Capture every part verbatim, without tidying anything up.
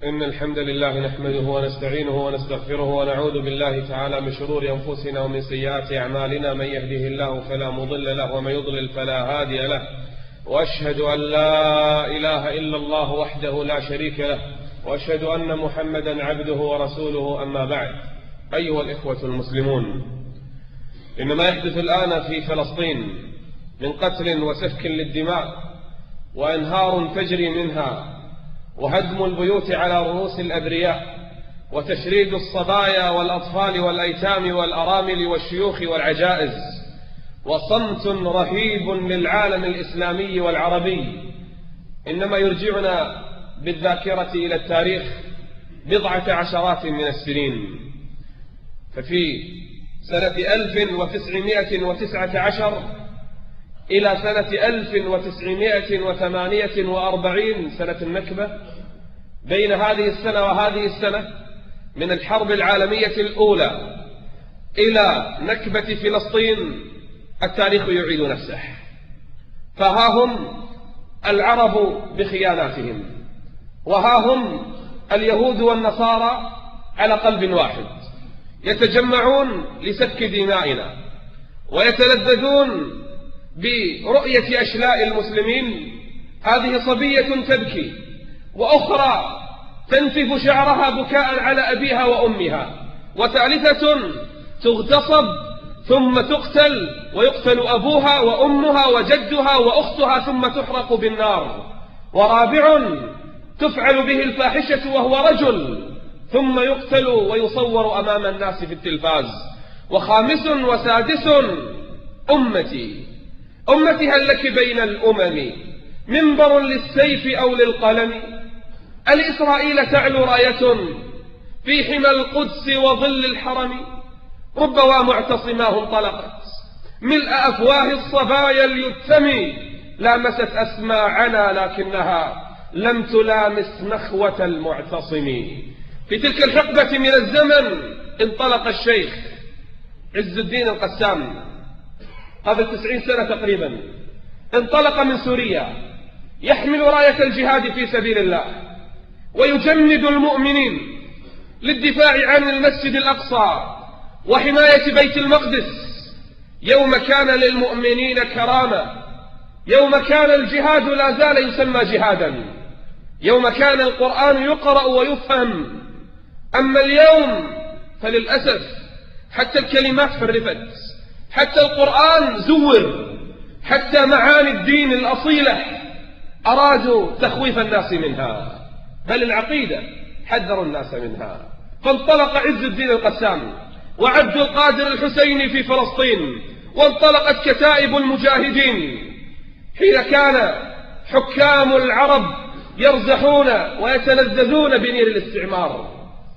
إن الحمد لله نحمده ونستعينه ونستغفره ونعوذ بالله تعالى من شرور أنفسنا ومن سيئات أعمالنا. من يهده الله فلا مضل له ومن يضلل فلا هادي له، وأشهد أن لا إله إلا الله وحده لا شريك له، وأشهد أن محمدا عبده ورسوله. أما بعد، أيها الإخوة المسلمون، إن ما يحدث الآن في فلسطين من قتل وسفك للدماء وأنهار تجري منها وهدم البيوت على رؤوس الأبرياء وتشريد الصبايا والأطفال والأيتام والأرامل والشيوخ والعجائز وصمت رهيب للعالم الإسلامي والعربي، إنما يرجعنا بالذاكرة إلى التاريخ بضعة عشرات من السنين. ففي سنة ألف وتسعمائة وتسعة عشر إلى سنة ألف وتسعمائة وثمانية وأربعين، سنة النكبة، بين هذه السنة وهذه السنة من الحرب العالمية الأولى إلى نكبة فلسطين، التاريخ يعيد نفسه. فها هم العرب بخياناتهم، وها هم اليهود والنصارى على قلب واحد يتجمعون لسفك دمائنا ويتلذذون برؤية أشلاء المسلمين. هذه صبية تبكي وأخرى تنتف شعرها بكاء على أبيها وأمها، وثالثة تغتصب ثم تقتل ويقتل أبوها وأمها وجدها وأختها ثم تحرق بالنار، ورابع تفعل به الفاحشة وهو رجل ثم يقتل ويصور أمام الناس في التلفاز، وخامس وسادس أمتي أمتي هل لك بين الأمم منبر للسيف أو للقلم؟ الإسرائيل تعلو راية في حمى القدس وظل الحرم، ربما معتصماه انطلقت ملء أفواه الصبايا اليتم، لامست أسماعنا لكنها لم تلامس نخوة المعتصم. في تلك الحقبة من الزمن انطلق الشيخ عز الدين القسام قبل تسعين سنة تقريبا، انطلق من سوريا يحمل راية الجهاد في سبيل الله ويجند المؤمنين للدفاع عن المسجد الأقصى وحماية بيت المقدس، يوم كان للمؤمنين كرامة، يوم كان الجهاد لا زال يسمى جهادا، يوم كان القرآن يقرأ ويفهم. أما اليوم فللأسف حتى الكلمات حرفت، حتى القرآن زور، حتى معاني الدين الأصيلة أرادوا تخويف الناس منها، بل العقيدة حذروا الناس منها. فانطلق عز الدين القسام وعبد القادر الحسيني في فلسطين، وانطلقت كتائب المجاهدين حين كان حكام العرب يرزحون ويتلذذون بنير الاستعمار،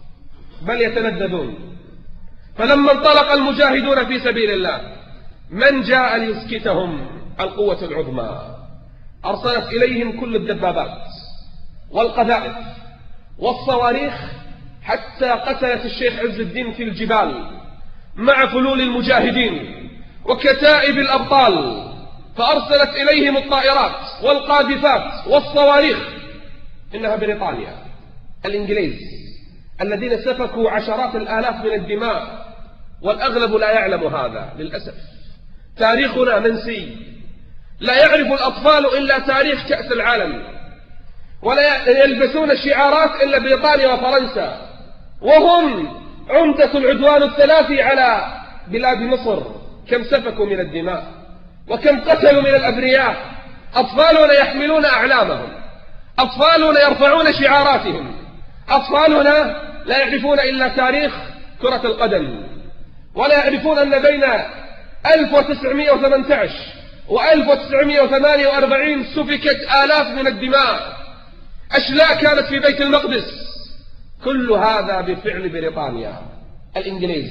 بل يتلذذون. فلما انطلق المجاهدون في سبيل الله، من جاء ليسكتهم؟ القوة العظمى أرسلت إليهم كل الدبابات والقذائف والصواريخ، حتى قتلت الشيخ عز الدين في الجبال مع فلول المجاهدين وكتائب الأبطال، فأرسلت إليهم الطائرات والقاذفات والصواريخ. إنها بريطانيا، الإنجليز الذين سفكوا عشرات الآلاف من الدماء، والأغلب لا يعلم هذا للأسف. تاريخنا منسي، لا يعرف الأطفال إلا تاريخ كأس العالم، ولا يلبسون شعارات إلا بريطانيا وفرنسا، وهم عمدة العدوان الثلاثي على بلاد مصر. كم سفكوا من الدماء وكم قتلوا من الأبرياء. أطفالنا يحملون أعلامهم، أطفالنا يرفعون شعاراتهم، أطفالنا لا يعرفون إلا تاريخ كرة القدم، ولا يعرفون أن بين ألف وتسعمائة وثمانية عشر وألف وتسعمائة وثمانية وأربعين سفكت آلاف من الدماء، أشلاء كانت في بيت المقدس. كل هذا بفعل بريطانيا الإنجليز.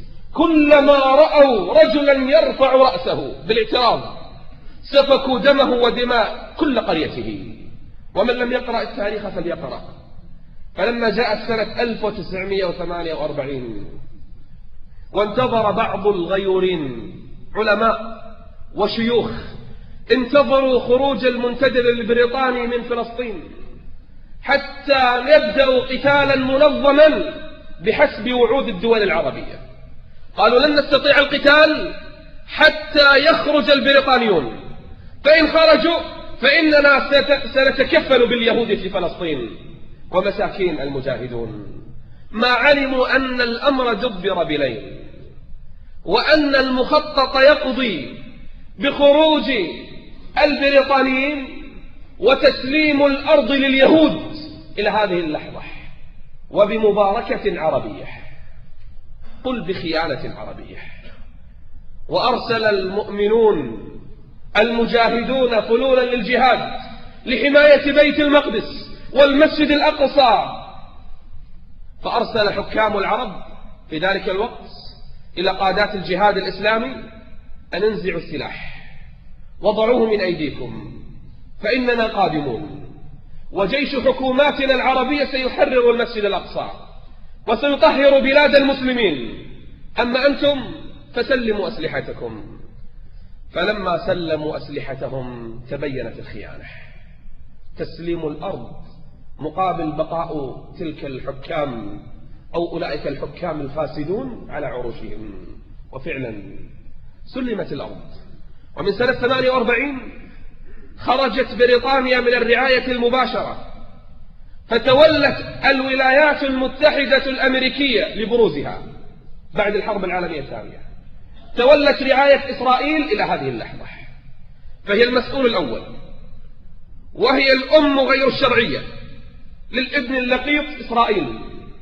كلما رأوا رجلا يرفع رأسه بالاعتراض سفكوا دمه ودماء كل قريته. ومن لم يقرأ التاريخ فليقرأ. فلما جاءت سنة ألف وتسعمائة وثمانية وأربعين وانتظر بعض الغيورين علماء وشيوخ انتظروا خروج المنتدب البريطاني من فلسطين، حتى يبدأوا قتالا منظما بحسب وعود الدول العربية. قالوا لن نستطيع القتال حتى يخرج البريطانيون، فإن خرجوا فإننا سنتكفل باليهود في فلسطين ومساكين المجاهدون. ما علموا أن الأمر دبر بليل، وأن المخطط يقضي بخروج البريطانيين وتسليم الأرض لليهود إلى هذه اللحظة، وبمباركة عربية، قل بخيانة عربية. وأرسل المؤمنون المجاهدون فلولا للجهاد لحماية بيت المقدس والمسجد الأقصى، فأرسل حكام العرب في ذلك الوقت إلى قادات الجهاد الإسلامي أن انزعوا السلاح وضعوه من أيديكم فإننا قادمون، وجيش حكوماتنا العربية سيحرر المسجد الأقصى وسيطهر بلاد المسلمين، أما أنتم فسلموا أسلحتكم. فلما سلموا أسلحتهم تبينت الخيانة، تسليم الأرض مقابل بقاء تلك الحكام أو أولئك الحكام الفاسدون على عروشهم. وفعلا سلمت الأرض. ومن سنة ثمانية وأربعين خرجت بريطانيا من الرعاية المباشرة، فتولت الولايات المتحدة الأمريكية لبروزها بعد الحرب العالمية الثانية، تولت رعاية إسرائيل إلى هذه اللحظة، فهي المسؤول الأول، وهي الأم غير الشرعية للابن اللقيط إسرائيل،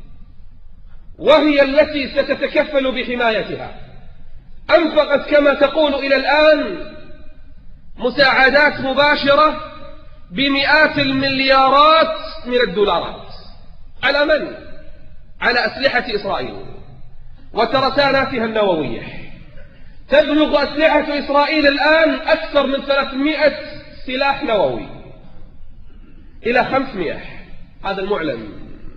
وهي التي ستتكفل بحمايتها. أنفقت كما تقول إلى الآن مساعدات مباشرة بمئات المليارات من الدولارات. على من؟ على أسلحة إسرائيل وترساناتها النووية. تبلغ أسلحة إسرائيل الآن أكثر من ثلاثمائة سلاح نووي إلى خمسمائة، هذا المعلن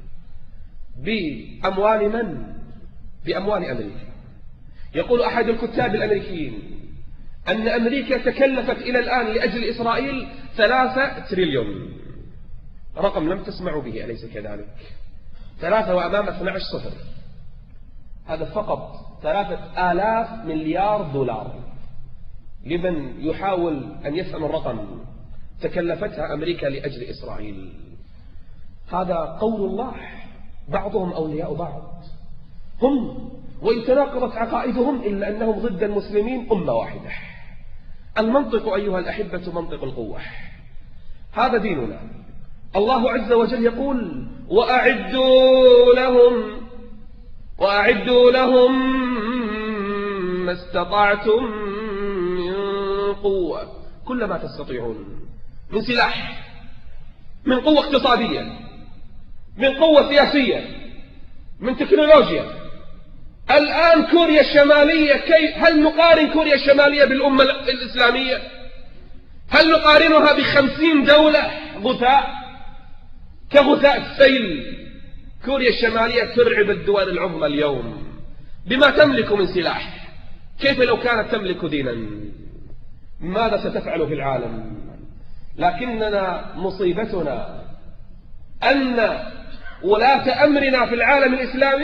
بأموال من؟ بأموال أمريكا. يقول أحد الكتاب الأمريكيين أن أمريكا تكلفت إلى الآن لأجل إسرائيل ثلاثة تريليون، رقم لم تسمعوا به أليس كذلك؟ ثلاثة وأمام اثني عشر صفر، هذا فقط ثلاثة آلاف مليار دولار لمن يحاول أن يفهم الرقم تكلفتها أمريكا لأجل إسرائيل. هذا قول الله، بعضهم أولياء بعض، هم وإن تناقضت عقائدهم إلا أنهم ضد المسلمين أمة واحدة. المنطق أيها الأحبة منطق القوة، هذا ديننا. الله عز وجل يقول وأعدوا لهم وأعدوا لهم ما استطعتم من قوة، كل ما تستطيعون من سلاح، من قوة اقتصادية، من قوة سياسية، من تكنولوجيا. الآن كوريا الشمالية كيف؟ هل نقارن كوريا الشمالية بالأمة الإسلامية؟ هل نقارنها بخمسين دولة غثاء كغثاء السيل؟ كوريا الشمالية ترعب الدول العظمى اليوم بما تملك من سلاح. كيف لو كانت تملك دينا؟ ماذا ستفعل في العالم؟ لكننا مصيبتنا أن ولاة أمرنا في العالم الإسلامي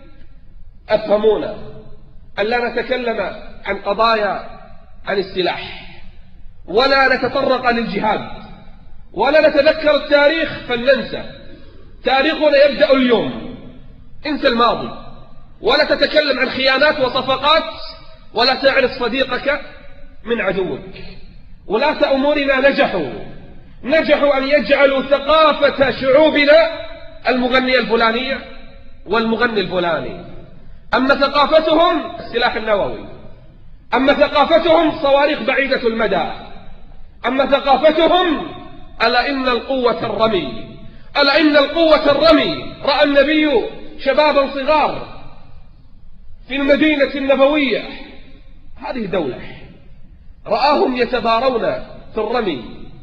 أفهمونا أن لا نتكلم عن قضايا عن السلاح، ولا نتطرق للجهاد، ولا نتذكر التاريخ فلننسى. تاريخنا يبدأ اليوم، انسى الماضي، ولا تتكلم عن خيانات وصفقات، ولا تعرف صديقك من عدوك. ولاة أمورنا نجحوا نجحوا أن يجعلوا ثقافة شعوبنا المغنية الفلانية والمغني الفلاني، أما ثقافتهم السلاح النووي، أما ثقافتهم صواريخ بعيدة المدى، أما ثقافتهم ألا إن القوة الرمي، ألا إن القوة الرمي. رأى النبي شبابا صغار في المدينة النبوية، هذه دولة، رآهم يتبارون في الرمي،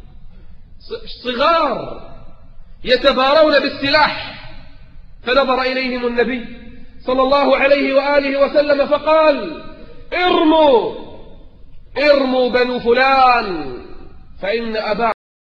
صغار يتبارون بالسلاح، فنظر إليهم النبي صلى الله عليه وآله وسلم فقال ارموا ارموا بنو فلان فإن أباكم